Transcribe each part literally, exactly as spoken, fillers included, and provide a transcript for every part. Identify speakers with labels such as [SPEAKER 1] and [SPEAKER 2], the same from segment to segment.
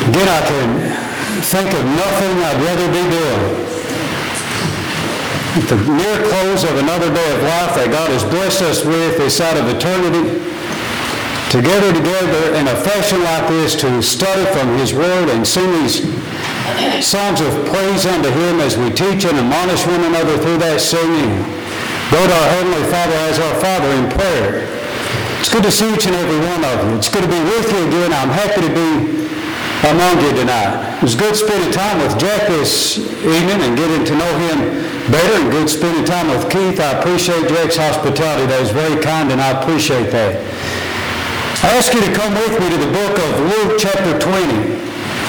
[SPEAKER 1] Again, I can think of nothing I'd rather be doing. At the near close of another day of life that God has blessed us with this side of eternity, to gather together in a fashion like this to study from His Word and sing these songs of praise unto Him as we teach and admonish one another through that singing. Go to our Heavenly Father as our Father in prayer. It's good to see each and every one of you. It's good to be with you again. I'm happy to be among you tonight. It was good spending time with Jack this evening and getting to know him better, and good spending time with Keith. I appreciate Jack's hospitality. That was very kind, and I appreciate that. I ask you to come with me to the book of Luke chapter twenty.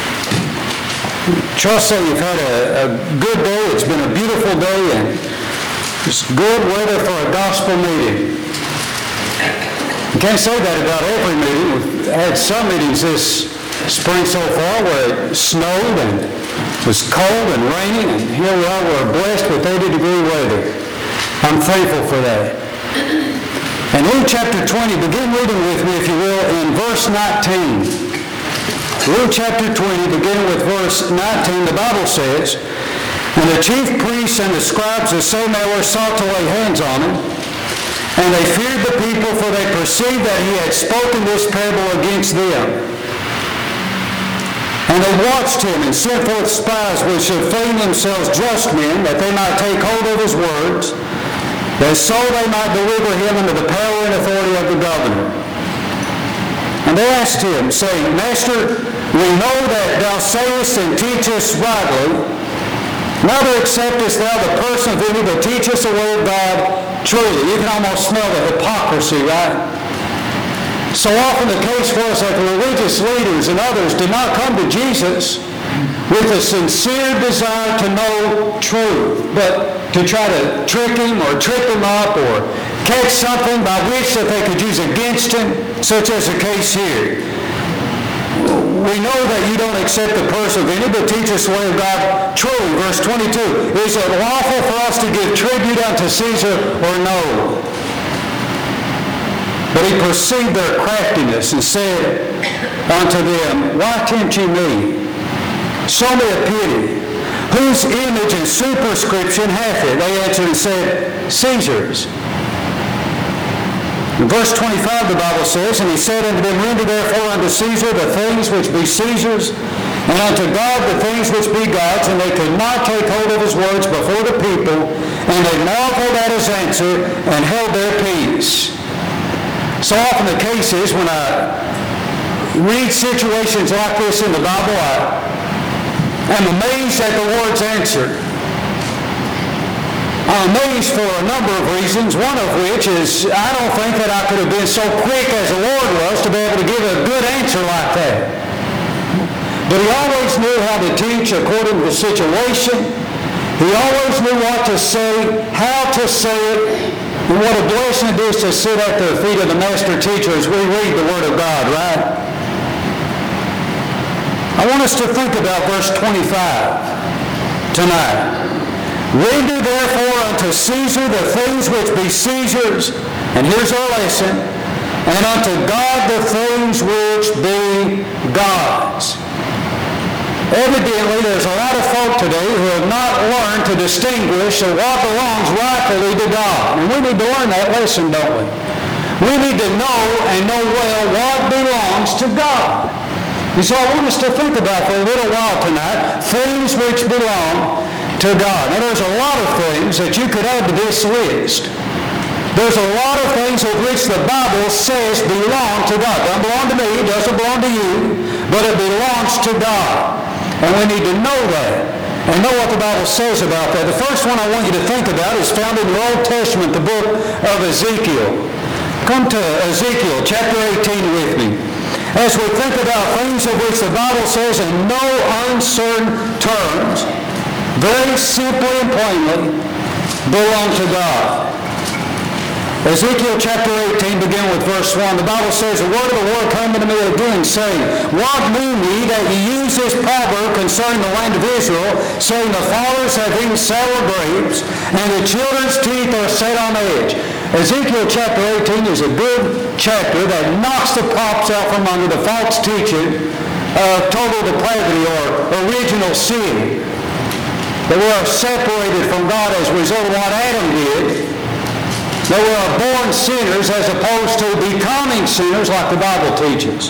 [SPEAKER 1] Trust that you've had a, a good day. It's been a beautiful day, and it's good weather for a gospel meeting. You can't say that about every meeting. We've had some meetings this spring so far where it snowed and was cold and rainy, and here we are, we're blessed with eighty degree weather. I'm thankful for that. And Luke chapter twenty, begin reading with me, if you will, in verse nineteen. Luke chapter twenty, beginning with verse nineteen, the Bible says, "And the chief priests and the scribes of Samaria sought to lay hands on him, and they feared the people, for they perceived that he had spoken this parable against them. And they watched him and sent forth spies which should feign themselves just men, that they might take hold of his words, that so they might deliver him into the power and authority of the governor. And they asked him, saying, Master, we know that thou sayest and teachest rightly, neither acceptest thou the person of any, but teachest the word of God truly." You can almost smell the hypocrisy, right? So often the case was that the religious leaders and others did not come to Jesus with a sincere desire to know truth, but to try to trick him or trip him up or catch something by which that they could use against him, such as the case here. We know that you don't accept the person of any, but teach us the way of God truly. Verse twenty-two, "Is it lawful for us to give tribute unto Caesar or no?" But he perceived their craftiness and said unto them, "Why tempt ye me? Show me a pity. Whose image and superscription hath it?" They answered and said, "Caesar's." In verse twenty-five the Bible says, "And he said unto them, Render therefore unto Caesar the things which be Caesar's, and unto God the things which be God's." And they could not take hold of his words before the people, and they marveled at his answer, and held their peace. So often the case is when I read situations like this in the Bible, I am amazed at the Lord's answer. I'm amazed for a number of reasons, one of which is I don't think that I could have been so quick as the Lord was to be able to give a good answer like that. But he always knew how to teach according to the situation. He always knew what to say, how to say it, and what a blessing it is to sit at the feet of the master teacher as we read the Word of God, right? I want us to think about verse twenty-five tonight. "Render therefore unto Caesar the things which be Caesar's," and here's our lesson, "and unto God the things which be God's." Evidently, there's a lot of folk today who have not learned to distinguish what belongs rightfully to God. And we need to learn that lesson, don't we? We need to know and know well what belongs to God. And so I want us to think about for a little while tonight things which belong to God. Now, there's a lot of things that you could add to this list. There's a lot of things of which the Bible says belong to God. It doesn't belong to me, it doesn't belong to you, but it belongs to God. And we need to know that and know what the Bible says about that. The first one I want you to think about is found in the Old Testament, the book of Ezekiel. Come to Ezekiel chapter eighteen with me. As we think about things of which the Bible says in no uncertain terms, very simply and plainly, belong to God. Ezekiel chapter eighteen, begin with verse one. The Bible says, "The word of the Lord came unto me again, saying, What mean ye that ye use this proverb concerning the land of Israel, saying, The fathers have eaten sour grapes, and the children's teeth are set on edge." Ezekiel chapter eighteen is a good chapter that knocks the props out from under the false teaching of total depravity or original sin. They were separated from God as a result of what Adam did. They were born sinners as opposed to becoming sinners like the Bible teaches.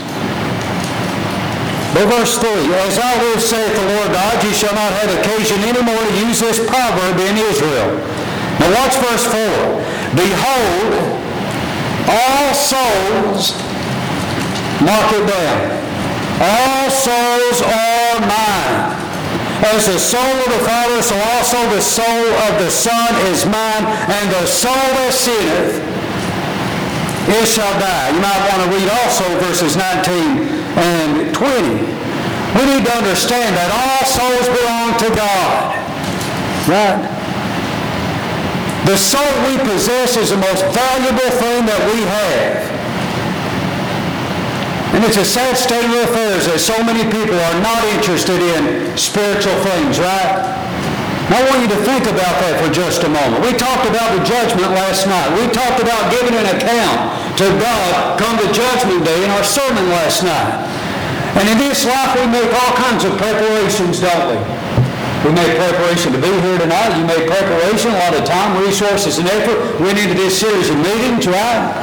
[SPEAKER 1] But verse three, as I live, saith the Lord God, ye shall not have occasion any more to use this proverb in Israel. Now watch verse four. Behold, all souls, mark it down, all souls are mine. As the soul of the Father, so also the soul of the Son is mine, and the soul that sinneth, it shall die. You might want to read also verses nineteen and twenty. We need to understand that all souls belong to God. Right? The soul we possess is the most valuable thing that we have. And it's a sad state of affairs that so many people are not interested in spiritual things, right? And I want you to think about that for just a moment. We talked about the judgment last night. We talked about giving an account to God come the judgment day in our sermon last night. And in this life we make all kinds of preparations, don't we? We make preparation to be here tonight. You make preparation, a lot of time, resources, and effort went into this series of meetings, right?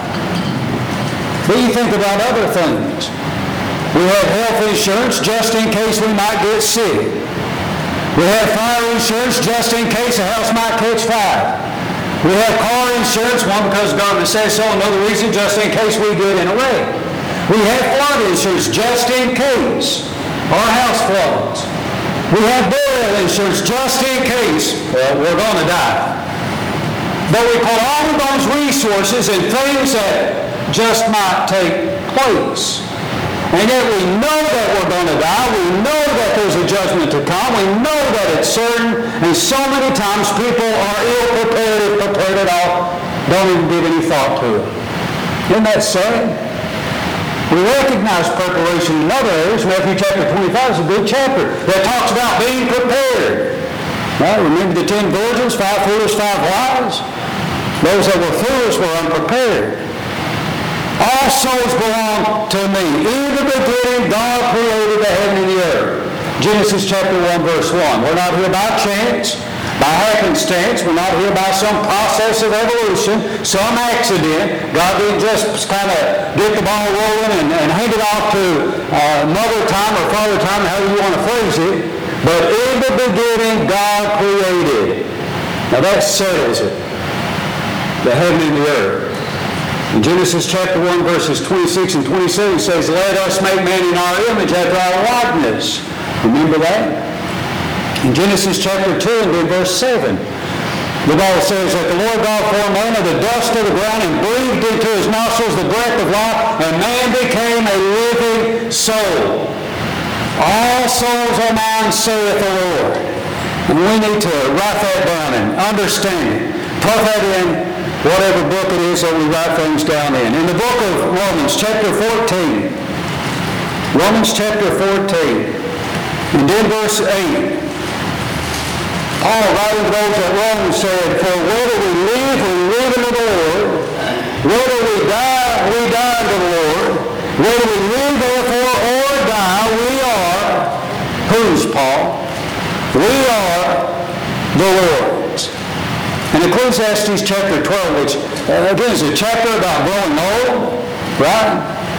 [SPEAKER 1] But you think about other things. We have health insurance just in case we might get sick. We have fire insurance just in case a house might catch fire. We have car insurance, one because government says so, another reason just in case we get in a wreck. We have flood insurance just in case our house floods. We have burial insurance just in case, well, we're going to die. But we put all of those resources and things that just might take place. And yet we know that we're going to die. We know that there's a judgment to come. We know that it's certain. And so many times people are ill-prepared, if prepared at all, don't even give any thought to it. Isn't that sad? We recognize preparation in other areas. Matthew chapter twenty-five is a good chapter that talks about being prepared. Right? Remember the ten virgins, five foolish, five wise? Those that were foolish were unprepared. All souls belong to me. In the beginning, God created the heaven and the earth. Genesis chapter one, verse one. We're not here by chance, by happenstance. We're not here by some process of evolution, some accident. God didn't just kind of get the ball rolling and, and hand it off to uh, mother time or father time, however you want to phrase it. But in the beginning, God created. Now that settles it. The heaven and the earth. In Genesis chapter one, verses twenty-six and twenty-seven, says, let us make man in our image after our likeness. Remember that? In Genesis chapter two and then verse seven, the Bible says that the Lord God formed man of the dust of the ground and breathed into his nostrils the breath of life, and man became a living soul. All souls are mine, saith the Lord. And we need to write that down and understand it. Put that in whatever book it is that we write things down in. In the book of Romans, chapter fourteen, Romans chapter fourteen, and then verse eight, Paul, writing to those at Rome, said, for whether we live, we live in the Lord. Whether we die, we die in the Lord. Whether we live, therefore, or die, we are, whose, Paul? We are the Lord's. In Ecclesiastes chapter twelve, which uh, again is a chapter about growing old, right?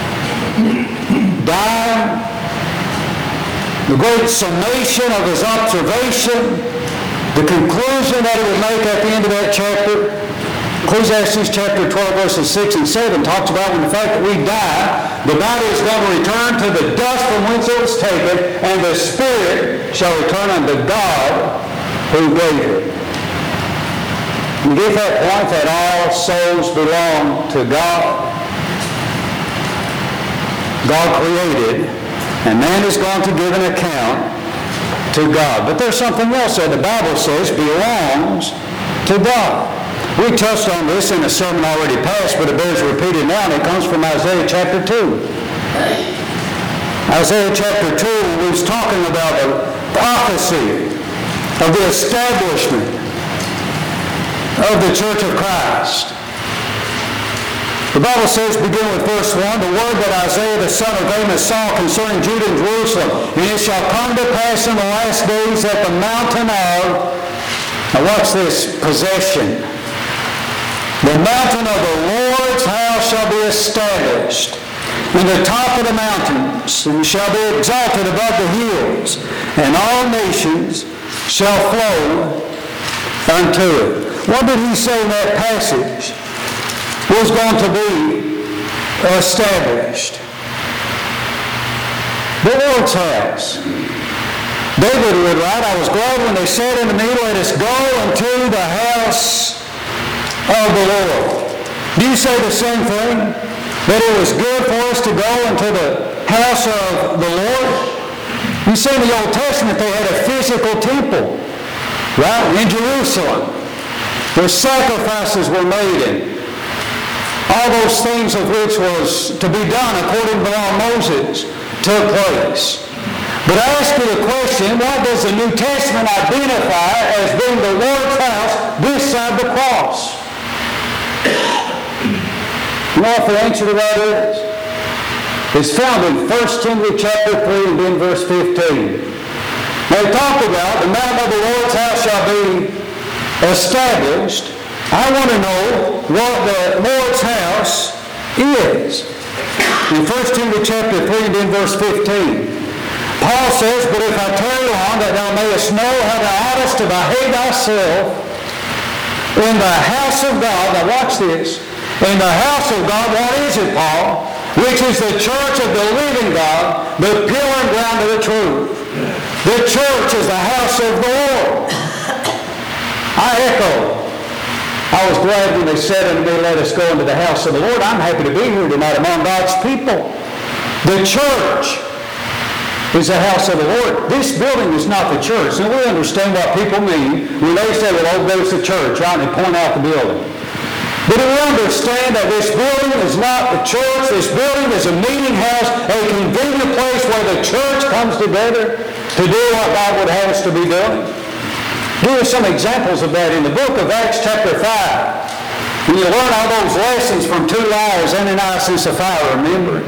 [SPEAKER 1] Dying. The great summation of his observation, the conclusion that he would make at the end of that chapter. Ecclesiastes chapter twelve, verses six and seven talks about when the fact that we die, the body is going to return to the dust from whence it was taken, and the spirit shall return unto God who gave it. You get that point that all souls belong to God. God created, and man is going to give an account to God. But there's something else that the Bible says belongs to God. We touched on this in a sermon already past, but it bears repeating now, and it comes from Isaiah chapter two. Isaiah chapter two was talking about the prophecy of the establishment of the Church of Christ. The The Bible says, begin with verse one, the word that Isaiah the son of Amos saw concerning Judah and Jerusalem. And it shall come to pass in the last days that the mountain of, now watch this, possession. The mountain of the Lord's house shall be established, and the top of the mountains and shall be exalted above the hills, and all nations shall flow unto it. What did he say in that passage was going to be established? The Lord's house. David would write, I was glad when they said unto me, let us go into the house of the Lord. Do you say the same thing? That it was good for us to go into the house of the Lord? You see, in the Old Testament they had a physical temple, right, in Jerusalem, where sacrifices were made in. All those things of which was to be done according to the law of Moses took place. But I ask you the question, what does the New Testament identify as being the Lord's house this side the cross? You know what the answer to that is? It's found in First Timothy chapter three and then verse fifteen. They talk about the mountain of the Lord's house shall be established. I want to know what the Lord's house is. In First Timothy chapter three and then verse fifteen, Paul says, but if I tarry long, that thou mayest know how thou oughtest to behave thyself in the house of God. Now watch this. In the house of God, what is it, Paul? Which is the church of the living God, the pillar and ground of the truth. The church is the house of the Lord. I echo. I was glad when they said unto me, let us go into the house of the Lord. I'm happy to be here tonight among God's people. The church is the house of the Lord. This building is not the church. Now we understand what people mean when they say, well, oh, there's the church, right? And they point out the building. But do we understand that this building is not the church? This building is a meeting house, a convenient place where the church comes together to do what God would have us to be doing. Give us some examples of that in the book of Acts chapter five. When you learn all those lessons from two liars, Ananias and Sapphira, remember?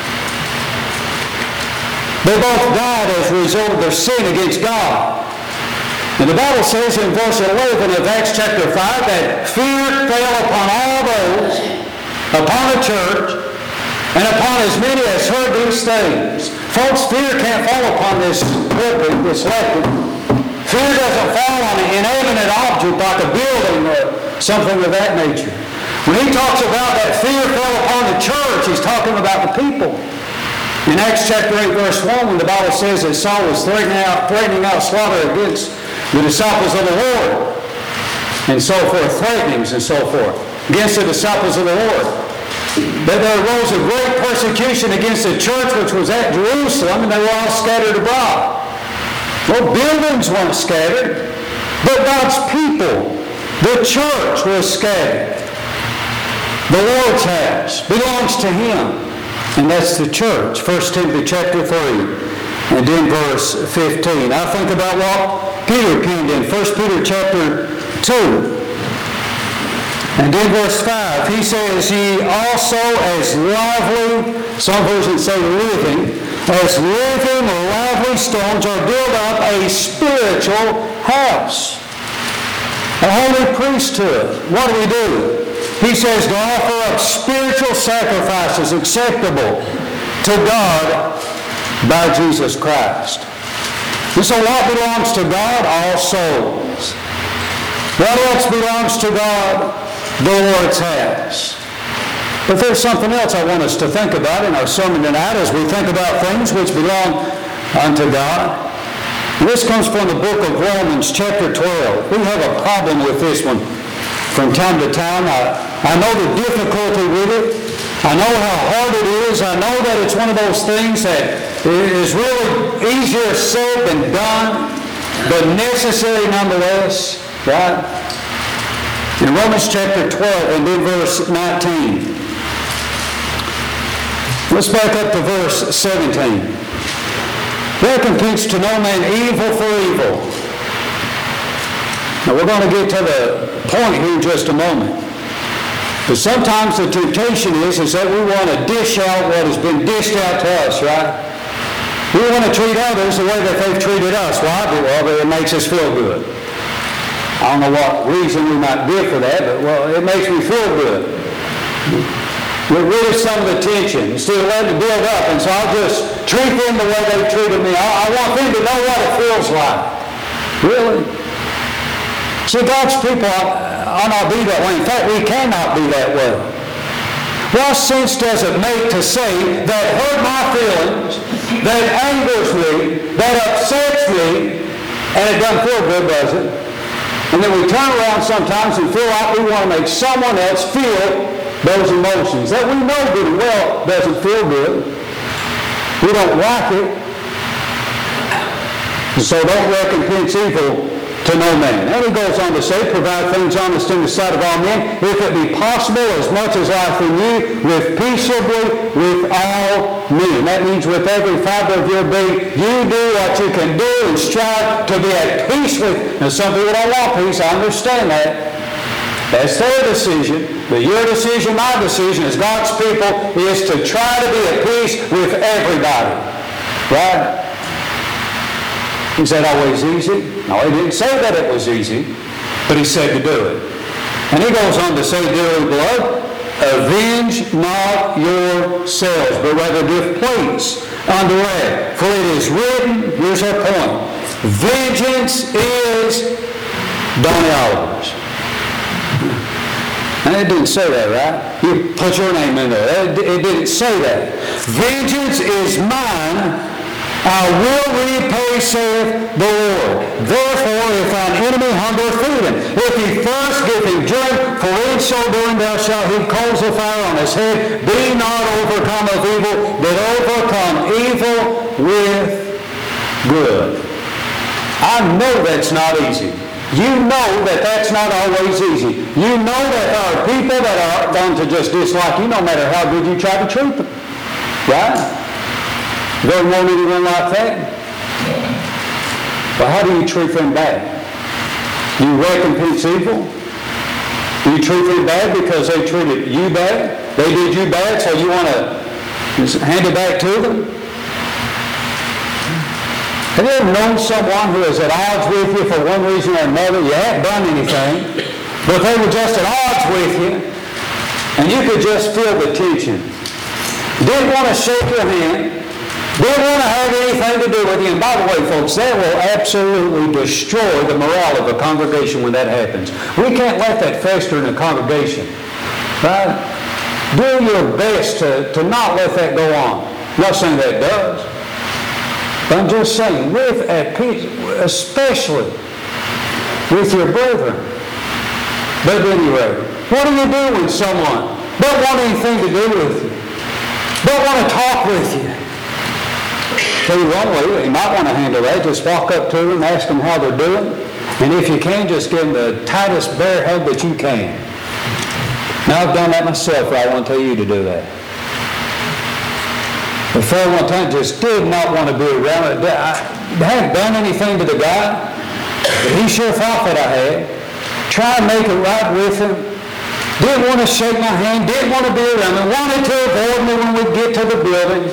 [SPEAKER 1] They both died as a result of their sin against God. And the Bible says in verse eleven of Acts chapter five that fear fell upon all those, upon the church, and upon as many as heard these things. Folks, fear can't fall upon this pulpit, this lectern. Fear doesn't fall on an inanimate object like a building or something of that nature. When he talks about that fear fell upon the church, he's talking about the people. In Acts chapter eight, verse one, when the Bible says that Saul was threatening out, threatening out slaughter against the disciples of the Lord, and so forth, threatenings and so forth, against the disciples of the Lord, that there arose a great persecution against the church which was at Jerusalem, and they were all scattered abroad. Well, buildings weren't scattered, but God's people, the church, was scattered. The Lord's house belongs to Him. And that's the church. First Timothy chapter three and then verse fifteen. I think about what Peter penned in First Peter chapter two. And then verse five. He says, ye also as lively, some versions say living, as living or lively stones are built up a spiritual house. A holy priesthood. What do we do? He says to offer up spiritual sacrifices acceptable to God by Jesus Christ. And so what belongs to God? All souls. What else belongs to God? The Lord's house. But there's something else I want us to think about in our sermon tonight as we think about things which belong unto God. And this comes from the book of Romans chapter twelve. We have a problem with this one from time to time. I, I know the difficulty with it. I know how hard it is. I know that it's one of those things that is really easier said than done, but necessary nonetheless, right? In Romans chapter twelve and then verse nineteen. Let's back up to verse seventeen. Recompense to no man evil for evil. Now we're going to get to the point here in just a moment. But sometimes the temptation is, is that we want to dish out what has been dished out to us, right? We want to treat others the way that they've treated us. Why? Well, it makes us feel good. I don't know what reason we might give for that, but, well, it makes me feel good. Get rid of some of the tension instead of letting it build up. And so I'll just treat them the way they treated me. I, I want them to know what it feels like. Really? See, God's people are not be that way. In fact, we cannot be that way. What sense does it make to say that hurt my feelings, that angers me, that upsets me, and it doesn't feel good, does it? And then we turn around sometimes and feel like we want to make someone else feel those emotions that we know good and well doesn't feel good. We don't like it. And so don't recompense evil to no man. And he goes on to say, provide things honest in the sight of all men, if it be possible, as much as life in you, live peaceably with all men. That means with every fiber of your being, you do what you can do and strive to be at peace with. Now, some people don't want peace. I understand that. That's their decision. But your decision, my decision as God's people is to try to be at peace with everybody. Right? Is that always easy? No, he didn't say that it was easy, but he said to do it. And he goes on to say, dearly beloved, avenge not yourselves, but rather give place unto wrath. For it is written, here's our point, vengeance is Donnie Oliver's. And it didn't say that, right? You put your name in there. It, it didn't say that. Vengeance is mine, I will repay, saith the Lord. Therefore, if thine enemy hunger, feed him. If he thirst, give him drink, for in so doing thou shalt heap coals of fire on his head. Be not overcome of evil, but overcome evil with good. I know that's not easy. You know that that's not always easy. You know that there are people that are going to just dislike you no matter how good you try to treat them. Right? You don't want anyone like that? Well, how do you treat them bad? Do you recompense evil? Do you treat them bad because they treated you bad? They did you bad, so you want to hand it back to them? Have you ever known someone who is at odds with you for one reason or another? You haven't done anything, but they were just at odds with you, and you could just feel the tension. Didn't want to shake your hand. Didn't want to have anything to do with you. And by the way, folks, that will absolutely destroy the morale of a congregation when that happens. We can't let that fester in a congregation. Right? Do your best to, to not let that go on. I'm not saying that it does. But I'm just saying, live at peace, especially with your brethren. But at any rate, what do you do when someone don't want anything to do with you? Don't want to talk with you? Tell you one way, you might want to handle that. Just walk up to them, ask them how they're doing. And if you can, just give them the tightest bear hug that you can. Now, I've done that myself, but I want to tell you to do that. The fellow one time just did not want to be around it. I hadn't done anything to the guy, but he sure thought that I had. Try and make it right with him. Didn't want to shake my hand, didn't want to be around me, wanted to avoid me when we get to the building.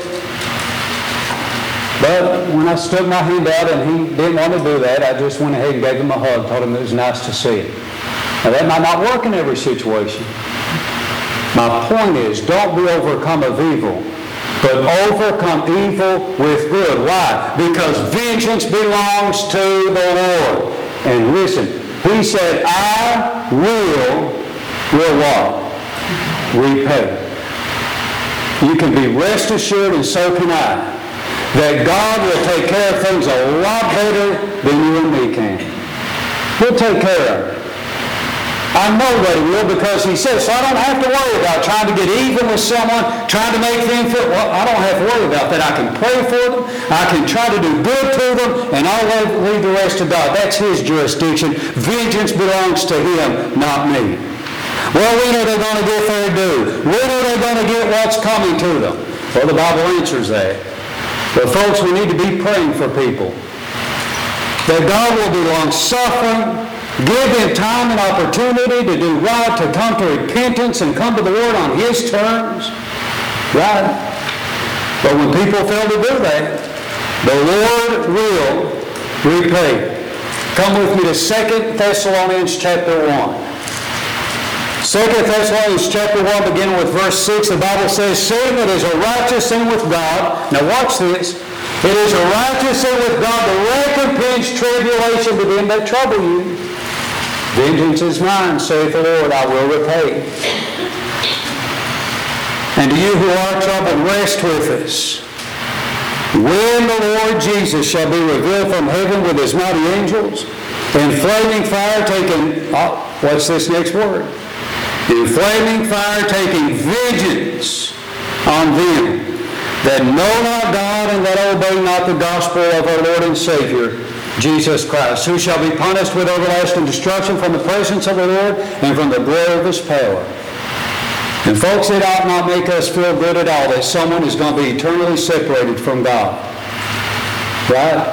[SPEAKER 1] But when I stuck my hand out and he didn't want to do that, I just went ahead and gave him a hug, told him it was nice to see him. Now that might not work in every situation. My point is, don't be overcome of evil, but overcome evil with good. Why? Because vengeance belongs to the Lord. And listen, he said, I will, will what? Repay. You can be rest assured, and so can I, that God will take care of things a lot better than you and me can. He'll take care of it. I know that He will, because He says, so I don't have to worry about trying to get even with someone, trying to make them feel, well, I don't have to worry about that. I can pray for them, I can try to do good to them, and I'll leave the rest to God. That's His jurisdiction. Vengeance belongs to Him, not me. Well, when are they going to get their due? When are they going to get what's coming to them? Well, the Bible answers that. But folks, we need to be praying for people, that God will be long-suffering, Give them time and opportunity to do right, to come to repentance and come to the Lord on His terms. Right? But when people fail to do that, the Lord will repay. Come with me to Second Thessalonians chapter one. Second Thessalonians chapter one, beginning with verse six, the Bible says, "Seeing it is a righteous thing with God," now watch this, "it is a righteous thing with God to recompense tribulation to them that trouble you. Vengeance is mine, saith the Lord, I will repay. And to you who are troubled, rest with us. When the Lord Jesus shall be revealed from heaven with His mighty angels, in flaming fire taking," oh, what's this next word? "In flaming fire taking vengeance on them that know not God and that obey not the gospel of our Lord and Savior, Jesus Christ, who shall be punished with everlasting destruction from the presence of the Lord and from the glory of His power." And folks, it ought not make us feel good at all that someone is going to be eternally separated from God. Right?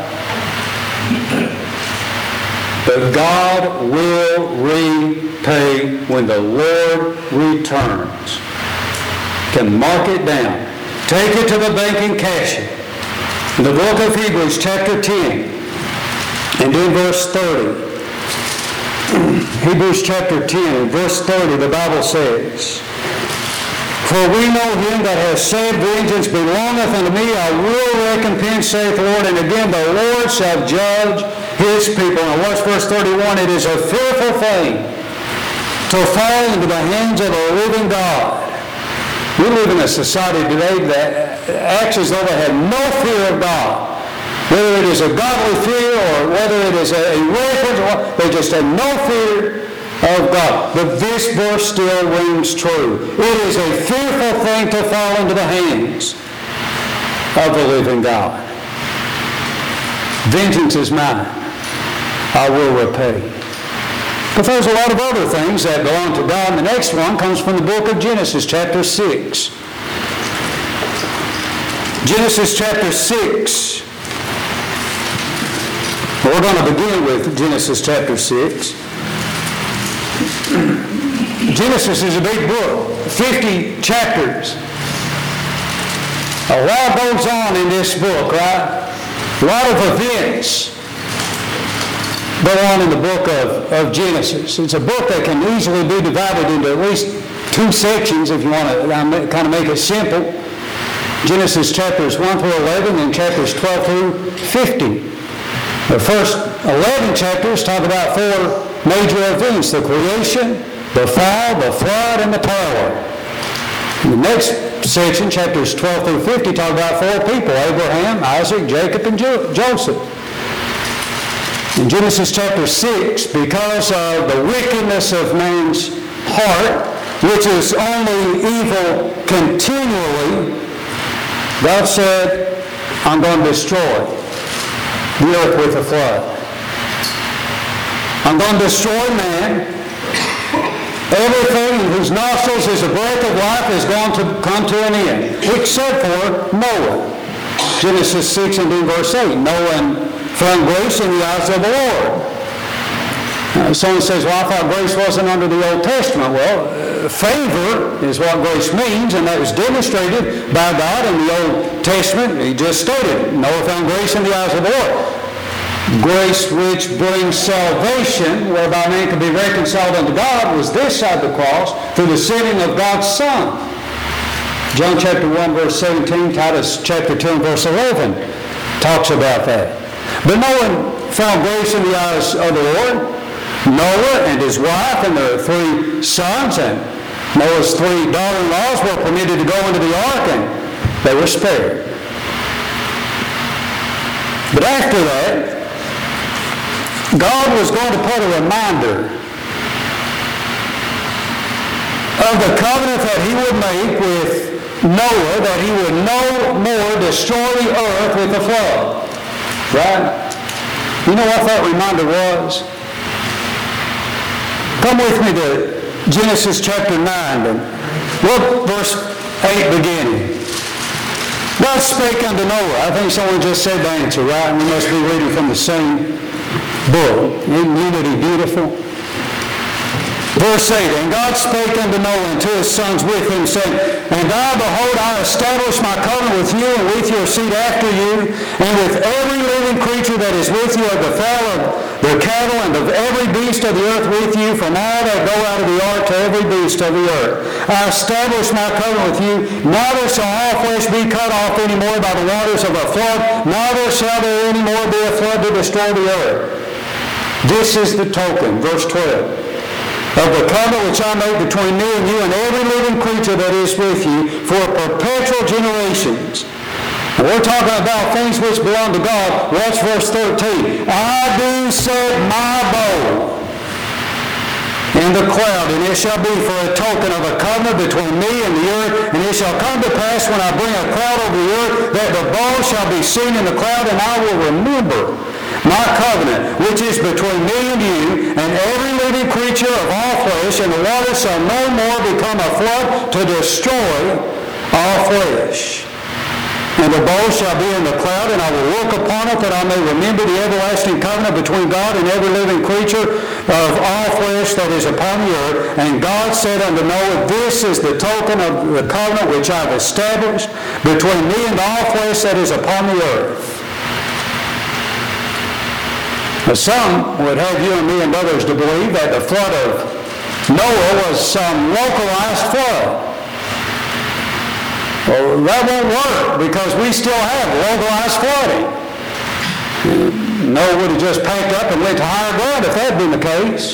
[SPEAKER 1] But God will repay when the Lord returns. Can mark it down. Take it to the bank and cash it. In the book of Hebrews chapter ten and in verse thirty. Hebrews chapter ten, verse thirty, the Bible says, "For we know Him that has said, Vengeance belongeth unto me, I will recompense, saith the Lord. And again, the Lord shall judge His people." Now watch verse thirty-one. "It is a fearful thing to fall into the hands of the living God." We live in a society today that acts as though they have no fear of God. Whether it is a godly fear or whether it is a reverence, they just have no fear of God. But this verse still rings true. It is a fearful thing to fall into the hands of the living God. Vengeance is mine. I will repay. But there's a lot of other things that belong to God. And the next one comes from the book of Genesis, chapter six. Genesis chapter six. We're going to begin with Genesis chapter six. Genesis is a big book, fifty chapters. A lot goes on in this book, right? A lot of events go on in the book of, of Genesis. It's a book that can easily be divided into at least two sections if you want to kind of make it simple. Genesis chapters one through eleven and chapters twelve through fifty. The first eleven chapters talk about four major events: the creation, the fall, the flood, and the tower. In the next section, chapters twelve through fifty, talk about four people: Abraham, Isaac, Jacob, and jo- Joseph. In Genesis chapter six, because of the wickedness of man's heart, which is only evil continually, God said, "I'm going to destroy the earth with a flood. I'm going to destroy man. Everything in whose nostrils is a breath of life is going to come to an end, except for Noah." Genesis six and in verse eight, Noah found grace in the eyes of the Lord. Uh, someone says, "Well, I thought grace wasn't under the Old Testament." Well, uh, favor is what grace means, and that was demonstrated by God in the Old Testament. He just stated, Noah found grace in the eyes of the Lord. Grace which brings salvation, whereby man could be reconciled unto God, was this side of the cross through the sending of God's Son. John chapter one, verse seventeen, Titus chapter two and verse eleven talks about that. But Noah found grace in the eyes of the Lord. Noah and his wife and their three sons and Noah's three daughter-in-laws were permitted to go into the ark, and they were spared. But after that, God was going to put a reminder of the covenant that He would make with Noah, that He would no more destroy the earth with a flood. Right? You know what that reminder was? Come with me to Genesis chapter nine and look verse eight beginning. "God spake unto Noah." I think someone just said the answer, right? We must be reading from the same book. Isn't unity beautiful? Verse eight, and God spake unto Noah and to his sons with him, saying, And I, behold, I establish my covenant with you and with your seed after you, and with every living creature that is with you, of the fowl of the cattle, and of every beast of the earth with you, from all that go out of the ark to every beast of the earth. I establish my covenant with you, neither shall all flesh be cut off any more by the waters of a flood, neither shall there any more be a flood to destroy the earth. This is the token, verse twelve. Of the covenant which I made between me and you and every living creature that is with you for perpetual generations. And we're talking about things which belong to God. Watch verse thirteen. I do set my bow in the cloud, and it shall be for a token of a covenant between me and the earth. And it shall come to pass when I bring a cloud over the earth that the bow shall be seen in the cloud, and I will remember my covenant, which is between me and you, and every living creature of all flesh, and the waters shall no more become a flood to destroy all flesh. And the bow shall be in the cloud, and I will look upon it, that I may remember the everlasting covenant between God and every living creature of all flesh that is upon the earth. And God said unto Noah, This is the token of the covenant which I have established between me and all flesh that is upon the earth. Now, some would have you and me and others to believe that the flood of Noah was some localized flood. Well, that won't work, because we still have localized flooding. Noah would have just packed up and went to higher ground if that had been the case.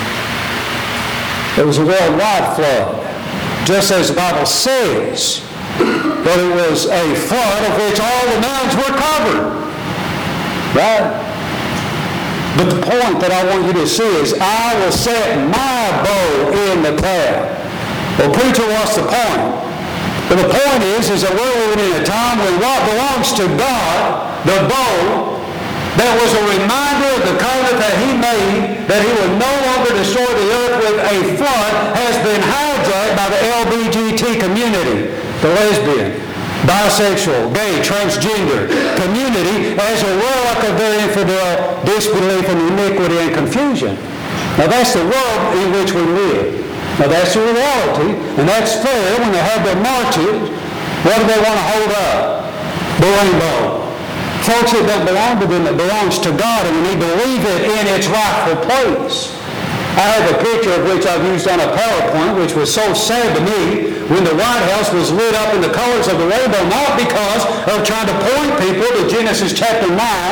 [SPEAKER 1] It was a worldwide flood, just as the Bible says that it was a flood of which all the mountains were covered. Right? But the point that I want you to see is, I will set my bow in the cloud. Well, preacher, what's the point? But the point is, is that we're living in a time when what belongs to God, the bow, that was a reminder of the covenant that he made, that he would no longer destroy the earth with a flood, has been hijacked by the L B G T community, the lesbian, bisexual, gay, transgender community, as a relic of their infidel disbelief and iniquity and confusion. Now that's the world in which we live. Now that's the reality, and that's fair. When they have their marches, what do they want to hold up? The rainbow. Folks, it doesn't belong to them, it belongs to God, and we need to leave it in its rightful place. I have a picture of which I've used on a PowerPoint, which was so sad to me when the White House was lit up in the colors of the rainbow, not because of trying to point people to Genesis chapter nine,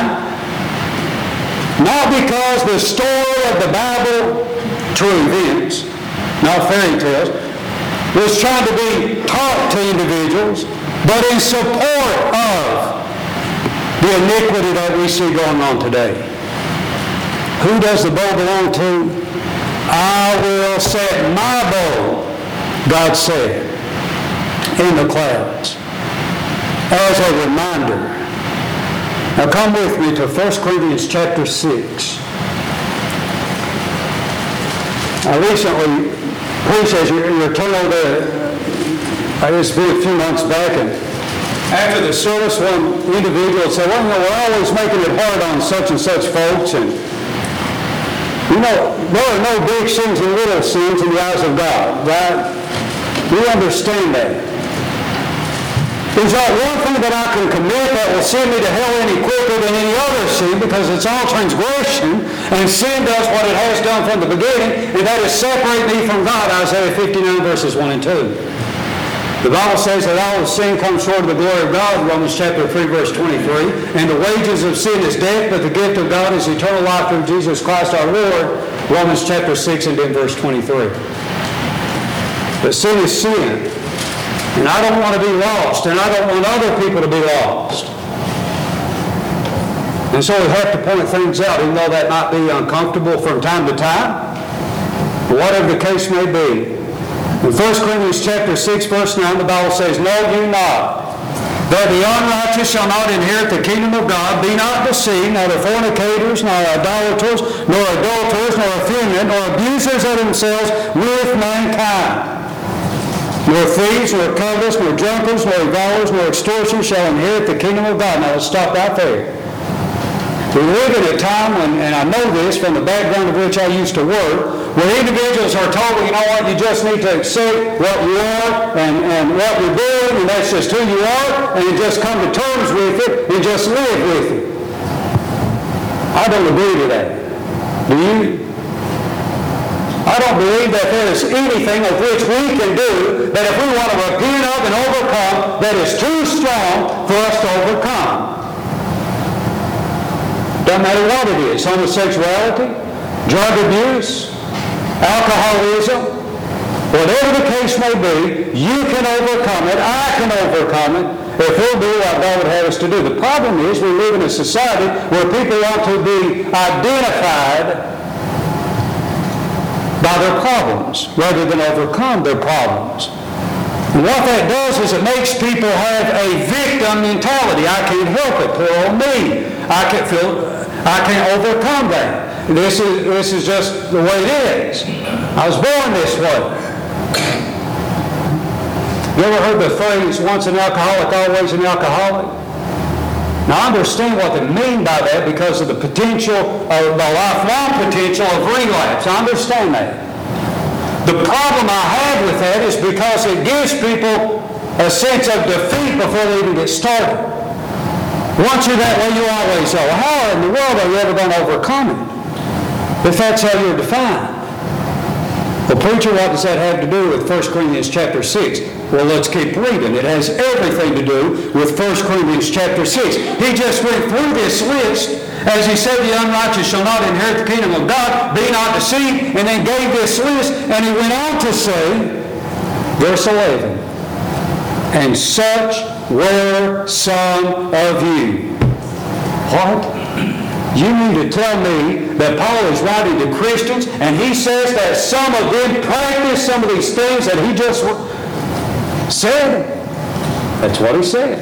[SPEAKER 1] not because the story of the Bible, true events, not fairy tales, was trying to be taught to individuals, but in support of the iniquity that we see going on today. Who does the bow belong to? I will set my bow, God said, in the clouds, as a reminder. Now come with me to First Corinthians chapter six. I recently preached, as you're, you're told, uh, I just been a few months back, and after the service, one individual said, well, you know, we're always making it hard on such and such folks, and you know, there are no big sins and little sins in the eyes of God, right? We understand that. There's not one thing that I can commit that will send me to hell any quicker than any other sin, because it's all transgression, and sin does what it has done from the beginning, and that is separate me from God, Isaiah fifty-nine, verses one and two. The Bible says that all of sin comes short of the glory of God, Romans chapter three, verse twenty-three, and the wages of sin is death, but the gift of God is eternal life through Jesus Christ our Lord, Romans chapter six and then verse twenty-three. But sin is sin. And I don't want to be lost, and I don't want other people to be lost. And so we have to point things out, even though that might be uncomfortable from time to time, whatever the case may be. In First Corinthians chapter six, verse nine, the Bible says, Know ye not that the unrighteous shall not inherit the kingdom of God? Be not deceived, neither fornicators, nor idolaters, nor adulterers, nor effeminate, nor abusers of themselves with mankind, nor thieves, nor covetous, nor drunkards, nor revilers, nor extortioners shall inherit the kingdom of God. Now let's stop right there. We live in a time when, and I know this from the background of which I used to work, where individuals are told, you know what, you just need to accept what you are and, and what you're doing, and that's just who you are, and you just come to terms with it and just live with it. I don't agree to that. Do you? I don't believe that there is anything of which we can do that if we want to repent of and overcome, that is too strong for us to overcome. Doesn't matter what it is, homosexuality, drug abuse, alcoholism, whatever the case may be, you can overcome it, I can overcome it, if we'll do what God would have us to do. The problem is we live in a society where people want to be identified by their problems rather than overcome their problems. And what that does is it makes people have a victim mentality. I can't help it, poor old me. I can't feel, I can't overcome that. This is, this is just the way it is. I was born this way. You ever heard the phrase, once an alcoholic, always an alcoholic? Now I understand what they mean by that because of the potential, uh, the lifelong potential of relapse. I understand that. The problem I have with that is because it gives people a sense of defeat before they even get started. Once you're that way, you always are. Well, how in the world are you ever going to overcome it if that's how you're defined? Well, preacher, what does that have to do with First Corinthians chapter six? Well, let's keep reading. It has everything to do with First Corinthians chapter six. He just went through this list. As he said, the unrighteous shall not inherit the kingdom of God. Be not deceived. And then gave this list. And he went on to say, verse eleven, and such were some of you. What? You mean to tell me that Paul is writing to Christians and he says that some of them practice some of these things that he just said? That's what he said.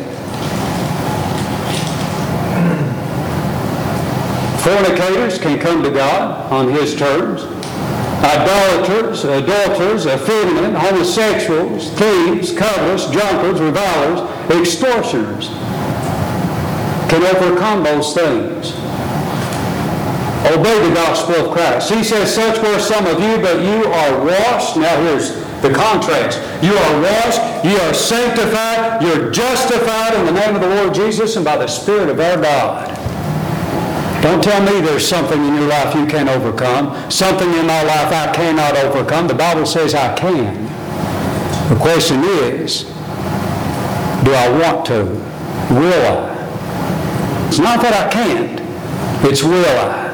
[SPEAKER 1] Fornicators can come to God on his terms. Idolaters, adulterers, effeminate, homosexuals, thieves, covetous, drunkards, revilers, extortioners can overcome those things. Obey the gospel of Christ. He says, such were some of you, but you are washed. Now here's the contrast. You are washed, you are sanctified, you're justified in the name of the Lord Jesus and by the Spirit of our God. Don't tell me there's something in your life you can't overcome. Something in my life I cannot overcome. The Bible says I can. The question is, do I want to? Will I? It's not that I can't. It's will I.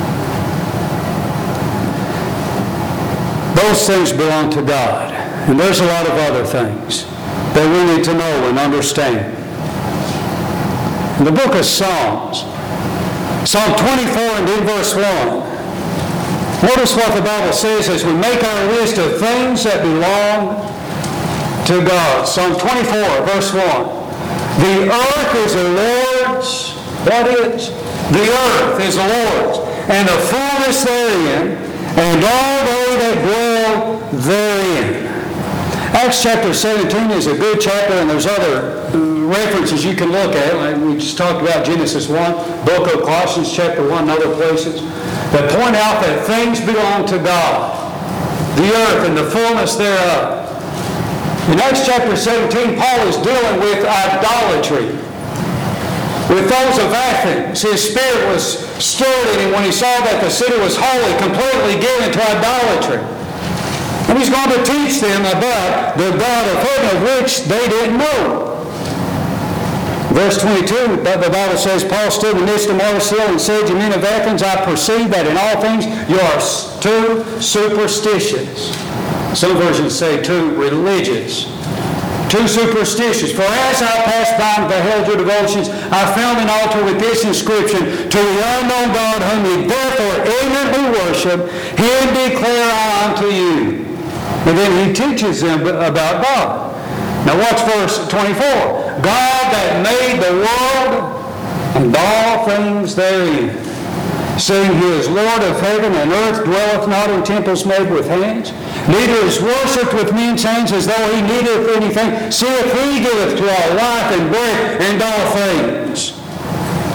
[SPEAKER 1] Those things belong to God. And there's a lot of other things that we need to know and understand. In the book of Psalms, Psalm twenty-four and in verse one, notice what the Bible says as we make our list of things that belong to God. Psalm twenty-four, verse one. The earth is the Lord's. What is? The earth is the Lord's, and the fullness therein, and all they that dwell therein. Acts chapter seventeen is a good chapter, and there's other references you can look at. Like we just talked about Genesis one, book of Colossians chapter one, and other places that point out that things belong to God. The earth and the fullness thereof. In Acts chapter seventeen, Paul is dealing with idolatry. With those of Athens, his spirit was stirred in him when he saw that the city was wholly, completely given to idolatry. And he's going to teach them about the God of heaven of which they didn't know. Verse twenty-two, the Bible says, Paul stood in the midst of Mars Hill and said, "You men of Athens, I perceive that in all things you are too superstitious." Some versions say too religious. Too superstitious. For as I passed by and beheld your devotions, I found an altar with this inscription, "To the unknown God whom ye therefore ignorantly worship, him declare I unto you." And then he teaches them about God. Now watch verse twenty-four. God that made the world and all things therein, seeing he is Lord of heaven and earth, dwelleth not in temples made with hands, neither is worshipped with men's hands as though he needeth anything, seeth he giveth to all life and breath and all things.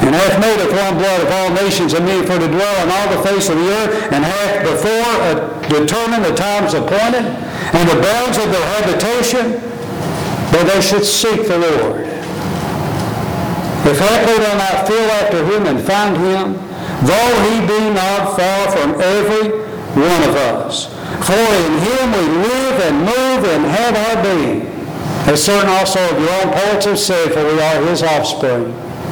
[SPEAKER 1] and hath made of one blood of all nations and men for to dwell on all the face of the earth, and hath before uh, determined the times appointed, and the bounds of their habitation, that they should seek the Lord. If haply they'll not feel after him and find him, though he be not far from every one of us. For in him we live and move and have our being. As certain also of your own poets have said, for we are his offspring.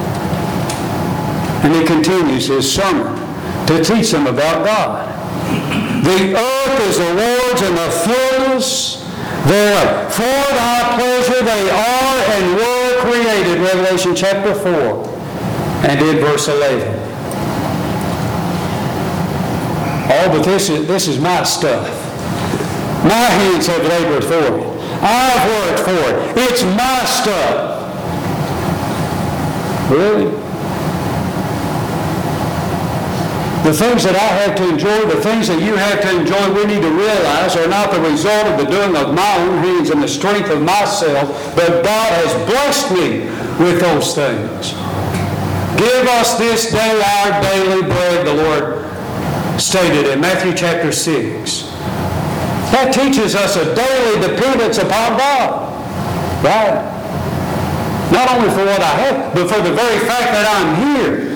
[SPEAKER 1] And he continues his sermon to teach them about God. The earth is the Lord's and the fullness thereof. For thy pleasure they are and were created. Revelation chapter four and in verse eleven. Oh, but this is, this is my stuff. My hands have labored for it. I've worked for it. It's my stuff. Really? The things that I have to enjoy, the things that you have to enjoy, we need to realize are not the result of the doing of my own hands and the strength of myself, but God has blessed me with those things. Give us this day our daily bread, the Lord stated in Matthew chapter six. That teaches us a daily dependence upon God. Right? Not only for what I have, but for the very fact that I'm here.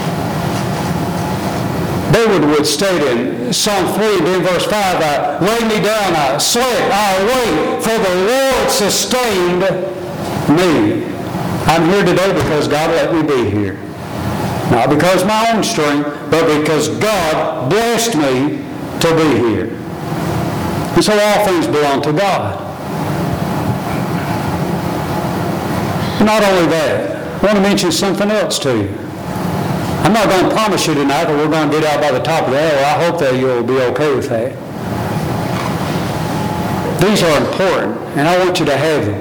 [SPEAKER 1] David would state in Psalm three, in verse five, I lay me down, I slept, I awake, for the Lord sustained me. I'm here today because God let me be here. Not because of my own strength, but because God blessed me to be here. And so all things belong to God. Not only that, I want to mention something else to you. I'm not going to promise you tonight that we're going to get out by the top of the hour. I hope that you'll be okay with that. These are important, and I want you to have them.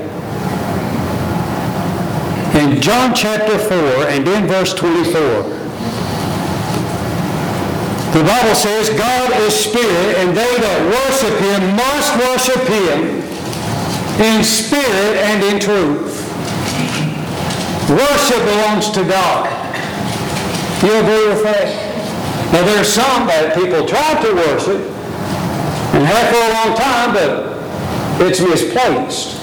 [SPEAKER 1] In John chapter four and in verse twenty-four, the Bible says, God is spirit, and they that worship him must worship him in spirit and in truth. Worship belongs to God. You agree with that? Now there's some that people try to worship and have for a long time, but it's misplaced.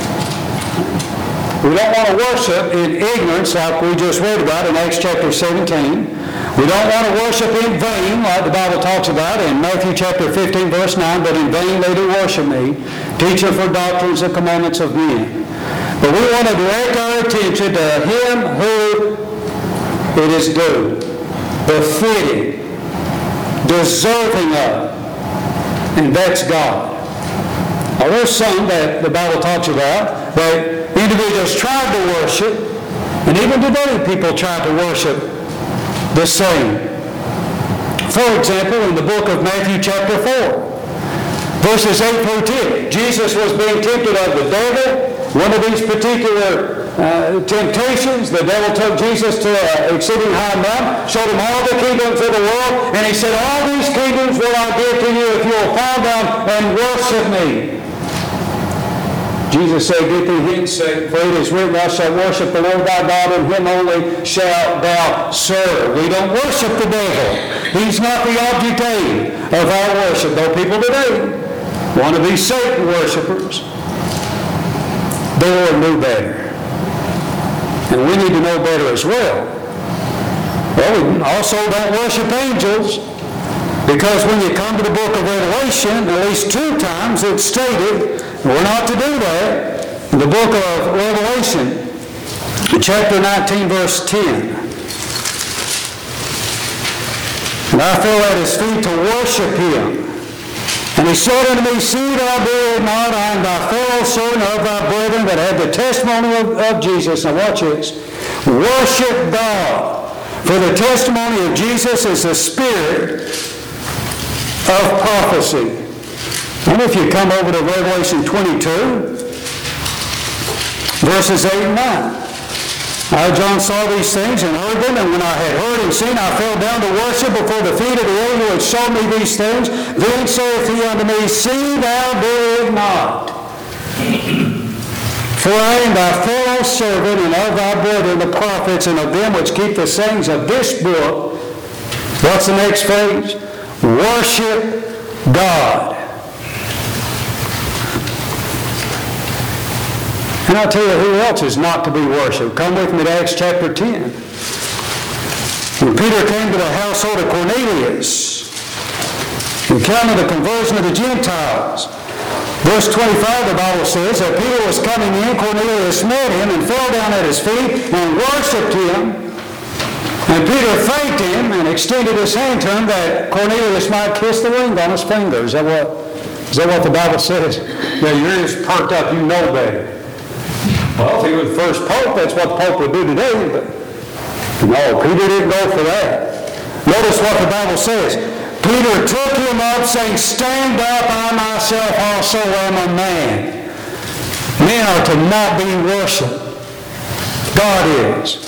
[SPEAKER 1] We don't want to worship in ignorance like we just read about in Acts chapter seventeen. We don't want to worship in vain like the Bible talks about in Matthew chapter fifteen verse nine, but in vain they do worship me, teaching for doctrines and commandments of men. But we want to direct our attention to him who it is due, befitting, deserving of, and that's God. Now there's some that the Bible talks about that individuals tried to worship, and even today people try to worship the same. For example, in the book of Matthew chapter four, verses eight through ten, Jesus was being tempted of the devil. One of these particular uh, temptations, the devil took Jesus to an exceeding high mountain, showed him all the kingdoms of the world, and he said, all these kingdoms will I give to you if you will fall down and worship me. Jesus said, get thee hence, for it is written, thou shalt worship the Lord thy God, and him only shalt thou serve. We don't worship the devil. He's not the object aim of our worship, though people today want to be Satan worshipers. The Lord knew better. And we need to know better as well. Well, we also don't worship angels, because when you come to the book of Revelation, at least two times it's stated we're not to do that. In the book of Revelation, chapter nineteen, verse ten. And I fell at his feet to worship him. And he said unto me, see thou do it not, I am thy fellow servant of thy brethren that have the testimony of, of Jesus. Now watch this. Worship God. For the testimony of Jesus is the spirit of prophecy. And if you come over to Revelation twenty-two, verses eight and nine. I, John, saw these things and heard them, and when I had heard and seen, I fell down to worship before the feet of the angel which showed me these things. Then saith he unto me, see thou do it not. For I am thy fellow faithful servant, and of thy brethren the prophets, and of them which keep the sayings of this book. What's the next phrase? Worship God. And I'll tell you who else is not to be worshipped. Come with me to Acts chapter ten. When Peter came to the household of Cornelius, and came to the conversion of the Gentiles, verse twenty-five, the Bible says that Peter was coming in, Cornelius met him and fell down at his feet and worshipped him. And Peter thanked him and extended his hand to him that Cornelius might kiss the ring on his finger. Is that what, is that what the Bible says? Yeah, your ears perked up, you know better. Well, if he was the first pope, that's what the pope would do today. But no, Peter didn't go for that. Notice what the Bible says. Peter took him up, saying, stand up, I myself also am a man. Men are to not be worshipped. God is.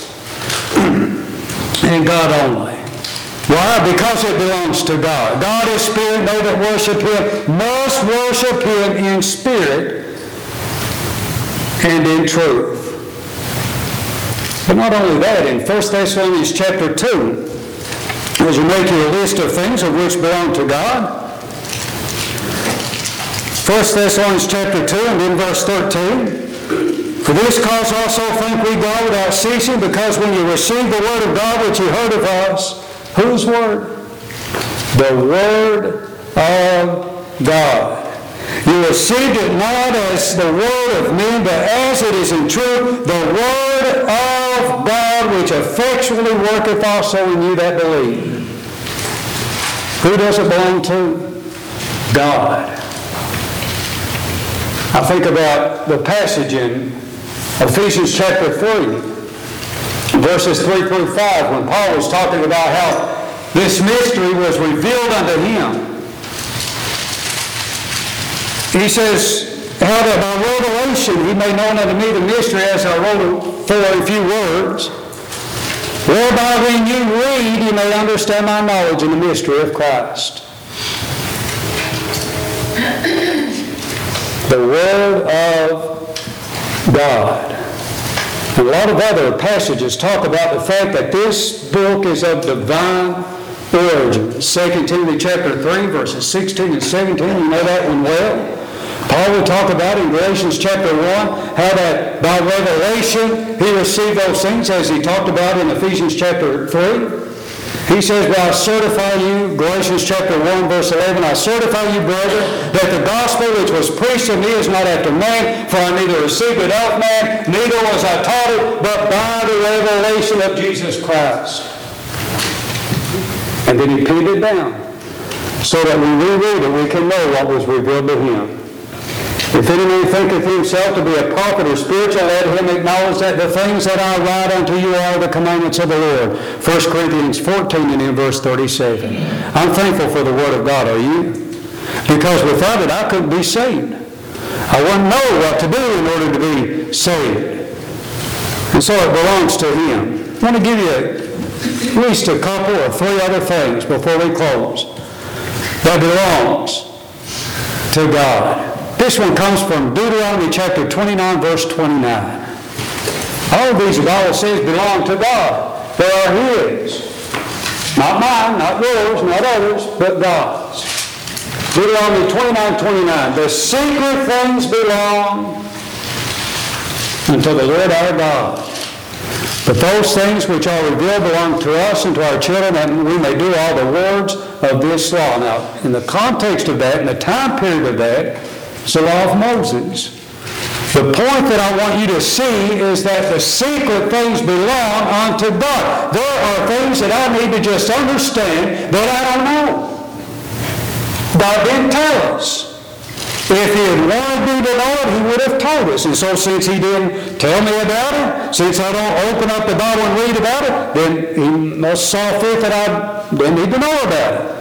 [SPEAKER 1] And God only. Why? Because it belongs to God. God is spirit. They that worship him must worship him in spirit and in truth. But not only that, in First Thessalonians chapter two, as you make your list of things of which belong to God, First Thessalonians chapter two and in verse thirteen, for this cause also thank we God without ceasing, because when you received the word of God which you heard of us, whose word? The word of God. You received it not as the word of men, but as it is in truth the word of God, which effectually worketh also in you that believe. Who does it belong to? God. I think about the passage in Ephesians chapter three, verses three through five, when Paul was talking about how this mystery was revealed unto him. He says, how that by revelation he made known unto me the mystery, as I wrote for a few words, whereby when you read you may understand my knowledge in the mystery of Christ. The Word of God. And a lot of other passages talk about the fact that this book is of divine origin. Second Timothy chapter three, verses sixteen and seventeen, you know that one well. Paul will talk about in Galatians chapter one how that by revelation he received those things, as he talked about in Ephesians chapter three. He says, well, I certify you, Galatians chapter one, verse eleven, I certify you, brethren, that the gospel which was preached to me is not after man, for I neither received it of man, neither was I taught it, but by the revelation of Jesus Christ. And then he pinned it down, so that when we read it, we can know what was revealed to him. If any man thinketh himself to be a prophet or spiritual, let him acknowledge that the things that I write unto you are the commandments of the Lord. First Corinthians fourteen and in verse thirty-seven. I'm thankful for the Word of God, are you? Because without it, I couldn't be saved. I wouldn't know what to do in order to be saved. And so it belongs to him. I want to give you at least a couple or three other things before we close that belongs to God. This one comes from Deuteronomy chapter twenty-nine, verse twenty-nine. All of these, the Bible says, belong to God. They are his. Not mine, not yours, not others, but God's. Deuteronomy twenty-nine, twenty-nine. The secret things belong unto the Lord our God. But those things which are revealed belong to us and to our children, that we may do all the words of this law. Now, in the context of that, in the time period of that, it's the law of Moses. The point that I want you to see is that the secret things belong unto God. There are things that I need to just understand that I don't know. God didn't tell us. If he had wanted me to know it, he would have told us. And so since he didn't tell me about it, since I don't open up the Bible and read about it, then he must saw fit that I didn't need to know about it.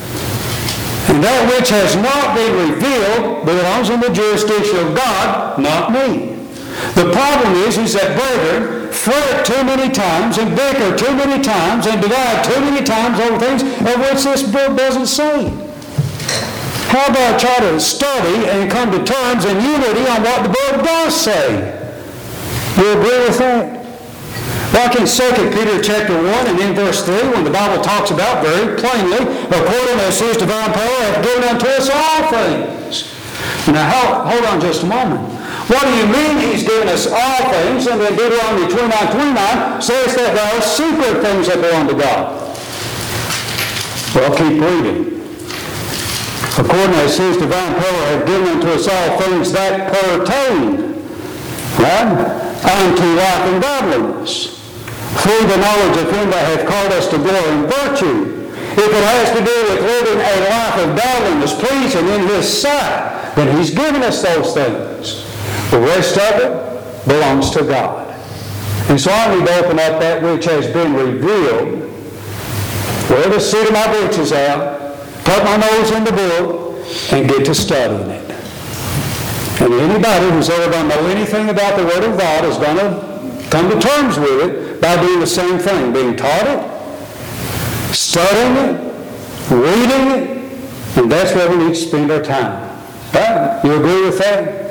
[SPEAKER 1] And that which has not been revealed belongs in the jurisdiction of God, not me. The problem is, is that brethren fret too many times and bicker too many times and divide too many times over things of which this book doesn't say. How about try to study and come to terms in unity on what the book does say? You agree with that? Like in Second Peter chapter one and in verse three, when the Bible talks about very plainly, according as his divine power hath given unto us all things. Now, how, hold on just a moment. What do you mean he's given us all things? And then Deuteronomy twenty-nine twenty-nine says that there are secret things that belong to God. Well, keep reading. According as his divine power hath given unto us all things that pertain, right, unto life and godliness, through the knowledge of him that hath called us to glory and virtue. If it has to do with living a life of godliness, pleasing in his sight, then he's given us those things. The rest of it belongs to God. And so I need to open up that which has been revealed, wear the seat of my britches out, put my nose in the book, and get to studying it. And anybody who's ever going to know anything about the Word of God is going to come to terms with it by doing the same thing, being taught it, studying it, reading it, and that's where we need to spend our time. Right? You agree with that?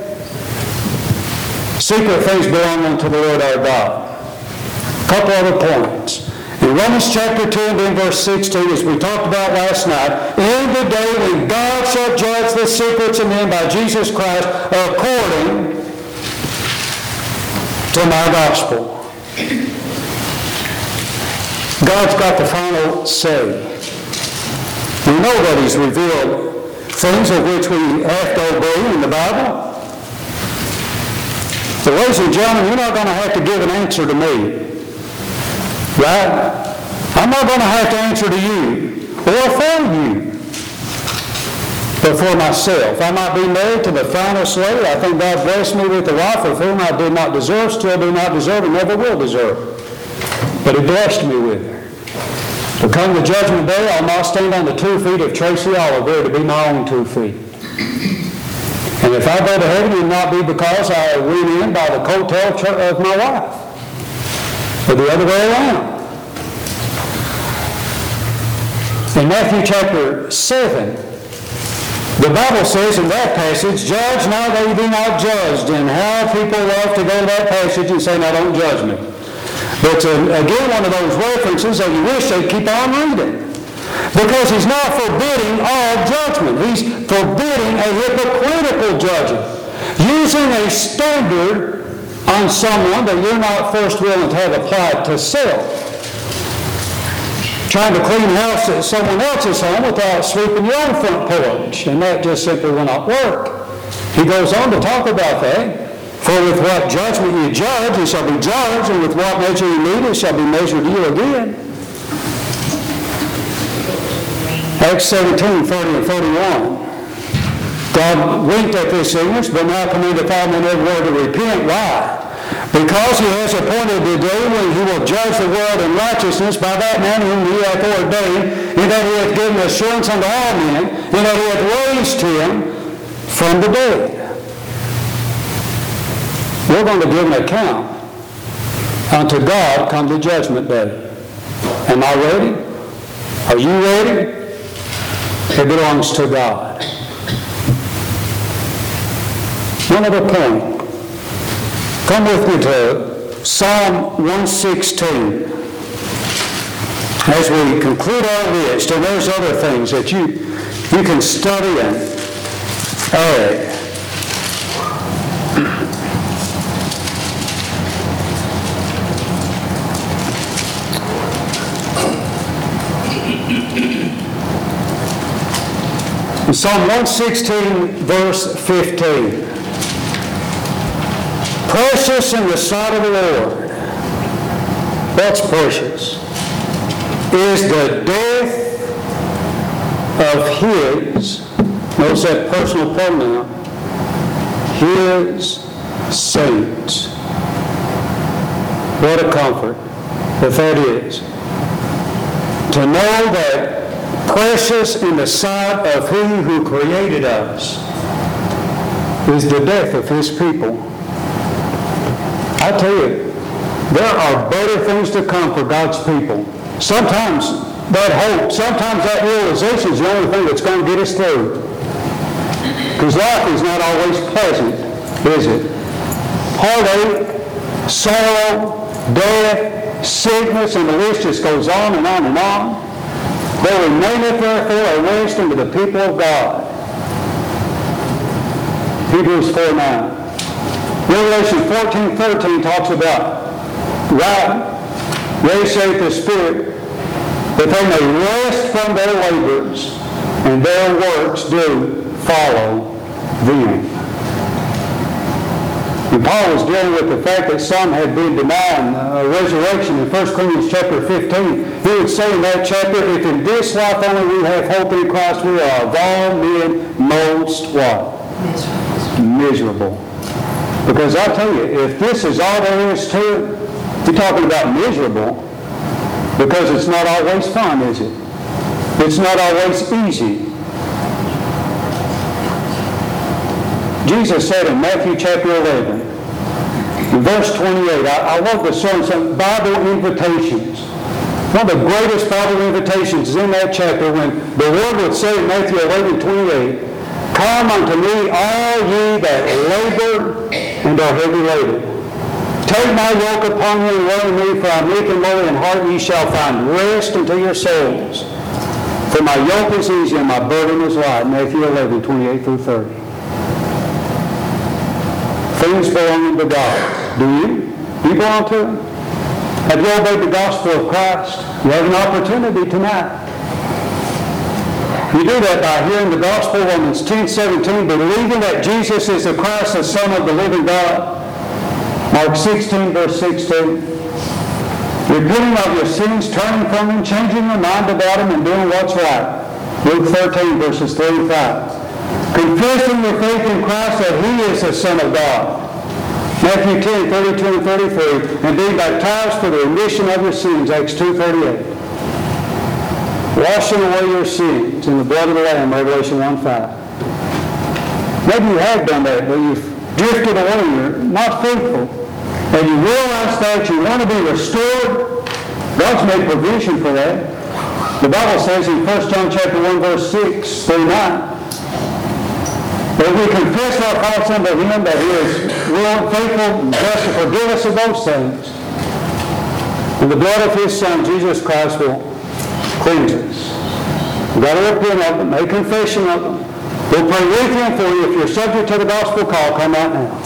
[SPEAKER 1] Secret things belong unto the Lord our God. A couple other points. In Romans chapter two and in verse sixteen, as we talked about last night, in the day when God shall judge the secrets of men by Jesus Christ according to my gospel. God's got the final say. We know that he's revealed things of which we have to obey in the Bible. So ladies and gentlemen, you're not going to have to give an answer to me. Right? I'm not going to have to answer to you or for you, but for myself. I might be married to the finest lady. I think God blessed me with a wife of whom I did not deserve, still do not deserve, and never will deserve. But he blessed me with her. To come the judgment day, I'll not stand on the two feet of Tracy Oliver to be my own two feet. And if I go to heaven, it will not be because I went in by the coattail of my wife, but the other way around. In Matthew chapter seven, the Bible says in that passage, judge now that you be not judged. And how people love to go to that passage and say, now don't judge me. But uh, again, one of those references that you wish they'd keep on reading. Because he's not forbidding all judgment. He's forbidding a hypocritical judging. Using a standard on someone that you're not first willing to have applied to self. Trying to clean house at someone else's home without sweeping your own front porch. And that just simply will not work. He goes on to talk about that. For with what judgment you judge, you shall be judged, and with what measure you meet, it shall be measured to you again. Acts seventeen, thirty and thirty-one. God winked at this ignorance, but now commandeth all men everywhere to repent. Why? Because he has appointed the day when he will judge the world in righteousness by that man whom he hath ordained, and that he hath given assurance unto all men, and that he hath raised him from the dead. We're going to give an account unto God come the judgment day. Am I ready? Are you ready? It belongs to God. One other point. Come with me to Psalm one sixteen. As we conclude our list, and there's other things that you, you can study and add. In Psalm one sixteen, verse fifteen. Precious in the sight of the Lord. That's precious. Is the death of his, notice that personal pronoun, his saints. What a comfort that that is. To know that precious in the sight of he who created us is the death of his people. I tell you, there are better things to come for God's people. Sometimes that hope, sometimes that realization is the only thing that's going to get us through. Because life is not always pleasant, is it? Heartache, sorrow, death, sickness, and the list just goes on and on and on. There remaineth therefore a rest unto the people of God. Hebrews four nine. Revelation fourteen thirteen talks about, right, yea, saith the Spirit, that they may rest from their labors, and their works do follow them. And Paul was dealing with the fact that some had been denying a resurrection in First Corinthians chapter fifteen. He would say in that chapter, if in this life only we have hope in Christ, we are of all men most what? Miserable. Miserable. Because I tell you, if this is all there is to it, you're talking about miserable, because it's not always fun, is it? It's not always easy. Jesus said in Matthew chapter eleven, in verse twenty-eight, I, I love the sermon, some Bible invitations. One of the greatest Bible invitations is in that chapter when the Lord would say in Matthew eleven twenty-eight, come unto me all ye that labor and are heavy laden. Take my yoke upon you and learn of me, for I am meek and lowly in heart, and ye shall find rest unto your souls. For my yoke is easy and my burden is light. Matthew eleven twenty-eight through thirty. Things belonging to God. Do you? Do you belong to Him? Have you obeyed the gospel of Christ? You have an opportunity tonight. You do that by hearing the gospel, Romans ten seventeen, believing that Jesus is the Christ, the Son of the living God. Mark sixteen, verse sixteen. Repenting of your sins, turning from them, changing your mind about them, and doing what's right. Luke thirteen, verses three and five. Confessing your faith in Christ that He is the Son of God. Matthew ten, thirty-two and thirty-three. And being baptized for the remission of your sins. Acts two thirty-eight. Washing away your sins in the blood of the Lamb. Revelation one five. Maybe you have done that, but you've drifted away. You're not faithful. And you realize that you want to be restored. God's made provision for that. The Bible says in First John chapter one, verse six through nine, that we confess our faults unto Him, that He is real, faithful, and just to forgive us of those things. And the blood of His Son, Jesus Christ, will cleanse us. You've got to repent of them, make confession of them. We'll pray with Him for you. If you're subject to the gospel call, come out now.